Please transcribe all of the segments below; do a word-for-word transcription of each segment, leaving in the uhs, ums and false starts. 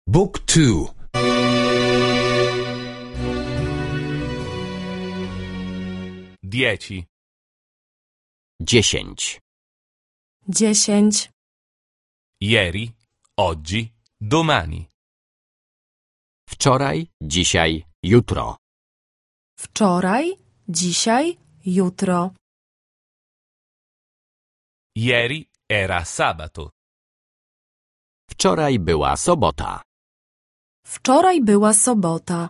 Book two. Dieci. Dziesięć. Dziesięć. Ieri, oggi, domani. Wczoraj, dzisiaj, jutro. Wczoraj, dzisiaj, jutro. Ieri era sabato. Wczoraj była sobota. Wczoraj była sobota.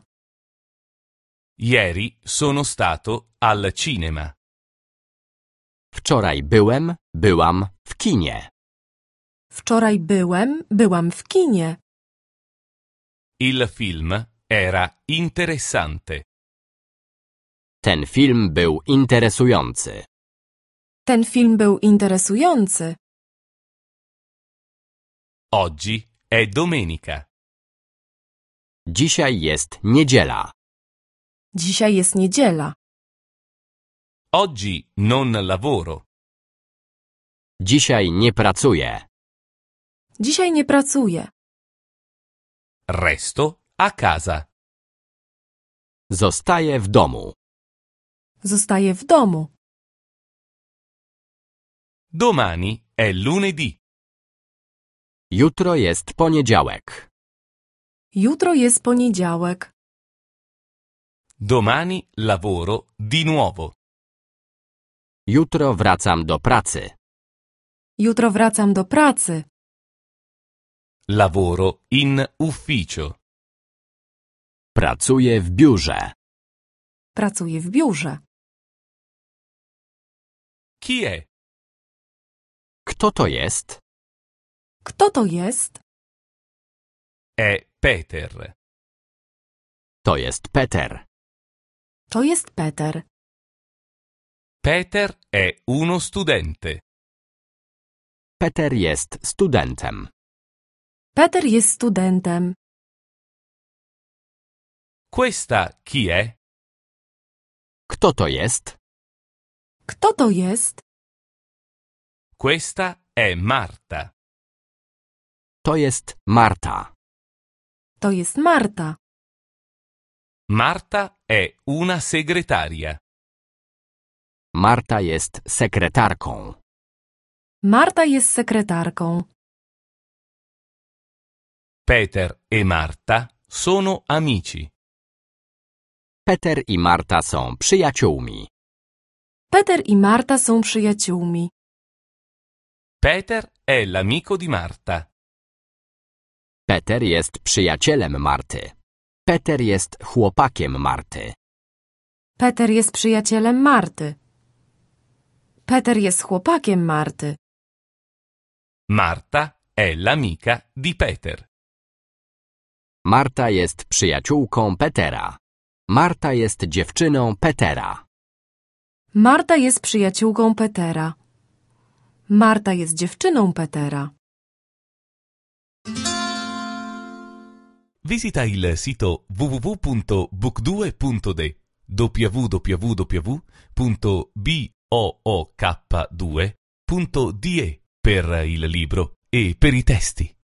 Ieri sono stato al cinema. Wczoraj byłem, byłam w kinie. Wczoraj byłem, byłam w kinie. Il film era interessante. Ten film był interesujący. Ten film był interesujący. Oggi è domenica. Dzisiaj jest niedziela. Dzisiaj jest niedziela. Oggi non lavoro. Dzisiaj nie pracuję. Dzisiaj nie pracuję. Resto a casa. Zostaję w domu. Zostaję w domu. Domani è lunedì. Jutro jest poniedziałek. Jutro jest poniedziałek. Domani lavoro di nuovo. Jutro wracam do pracy. Jutro wracam do pracy. Lavoro in ufficio. Pracuję w biurze. Pracuję w biurze. Chi è? Kto to jest? Kto to jest? È Peter. To jest Peter. To jest Peter. Peter è uno studente. Peter jest studentem. Peter jest studentem. Questa chi è? Kto to jest? Kto to jest? Questa è Marta. To jest Marta. To jest Marta. Marta è una segretaria. Marta jest sekretarką. Marta jest sekretarką. Peter e Marta sono amici. Peter i Marta są przyjaciółmi. Peter i Marta są przyjaciółmi. Peter è l'amico di Marta. Peter jest przyjacielem Marty. Peter jest chłopakiem Marty. Peter jest przyjacielem Marty. Peter jest chłopakiem Marty. Marta è l'amica di Peter. Marta jest przyjaciółką Petera. Marta jest dziewczyną Petera. Marta jest przyjaciółką Petera. Marta jest dziewczyną Petera. Visita il sito w w w punto book due punto d w w w punto book due punto d e per il libro e per i testi.